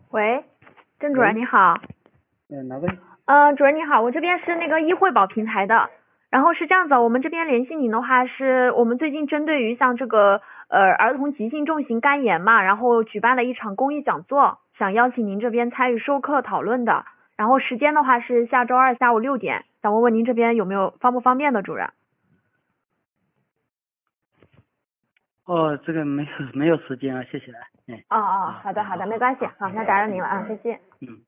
喂，郑主任喂， 你好。 哪位？ 主任你好，我这边是那个易惠宝平台的。然后是这样子，我们这边联系您的话，是我们最近针对于像这个儿童急性重型肝炎嘛，然后举办了一场公益讲座，想邀请您这边参与授课讨论的。然后时间的话是下周二下午6点，想问问您这边有没有方便的主任？ 哦，这个没有时间啊，谢谢啊。哎， 哦哦， 啊， 好的好的，没好好好关系，好， 好， 那打扰您嗯了啊，再见。 嗯。